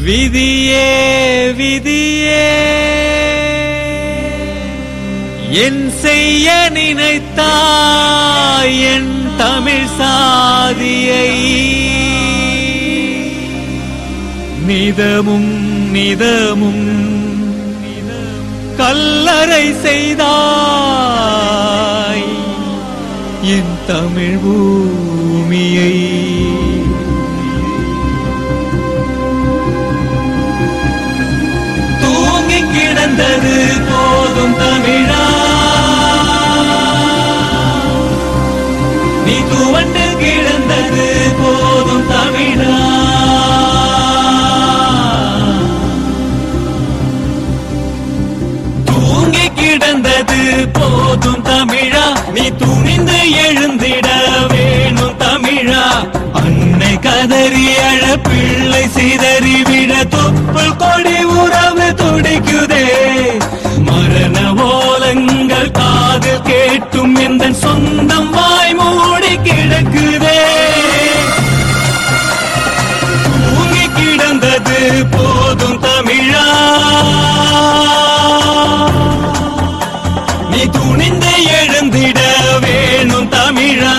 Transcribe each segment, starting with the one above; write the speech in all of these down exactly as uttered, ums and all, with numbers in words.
விதியே விதியே என் செய்ய நினைத்தாய் என் தமிழ் சாதியை நிதமும் நிதமும் கல்லறை செய்தாய் என் தமிழ் பூமியை தூங்கி கிடந்தது போதும் தமிழா நீ துவண்டு கிடந்தது போதும் தமிழா தூங்கி கிடந்தது போதும் தமிழா நீ துணிந்து எழுந்திட வேணும் தமிழா அன்னை கதறி அழ பிள்ளை சிதறி விட தொப்புள் கொடி உறவு துடிக்குதே மரண ஓலங்கள் காது கேட்டும் எந்த சொந்தம் வாய் மூடி கிடக்குதே தூங்கி கிடந்தது போதும் தமிழா நீ துணிந்து எழுந்திட வேணும் தமிழா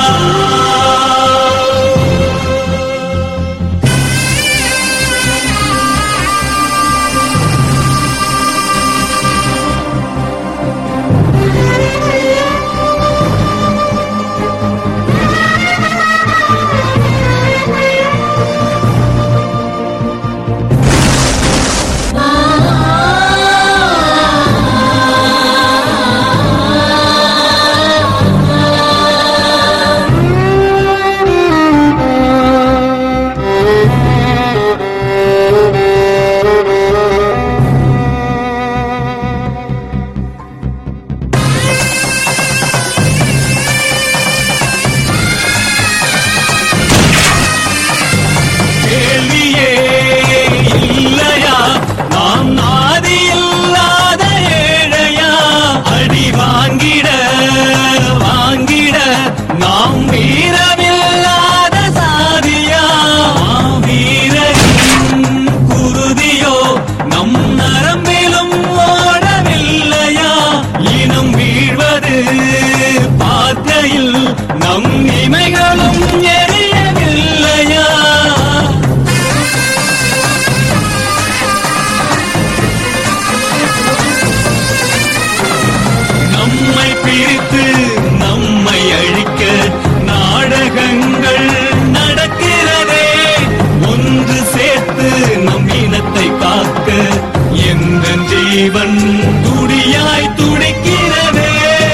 ஜீவன் துடியாய் துடிக்கிறதே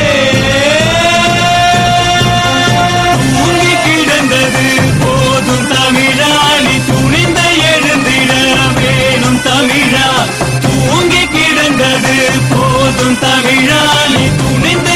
தூங்கி கிடந்தது போதும் தமிழா நீ துணிந்த எழுந்திட வேணும் தமிழா தூங்கி கிடந்தது போதும் தமிழா நீ துணிந்த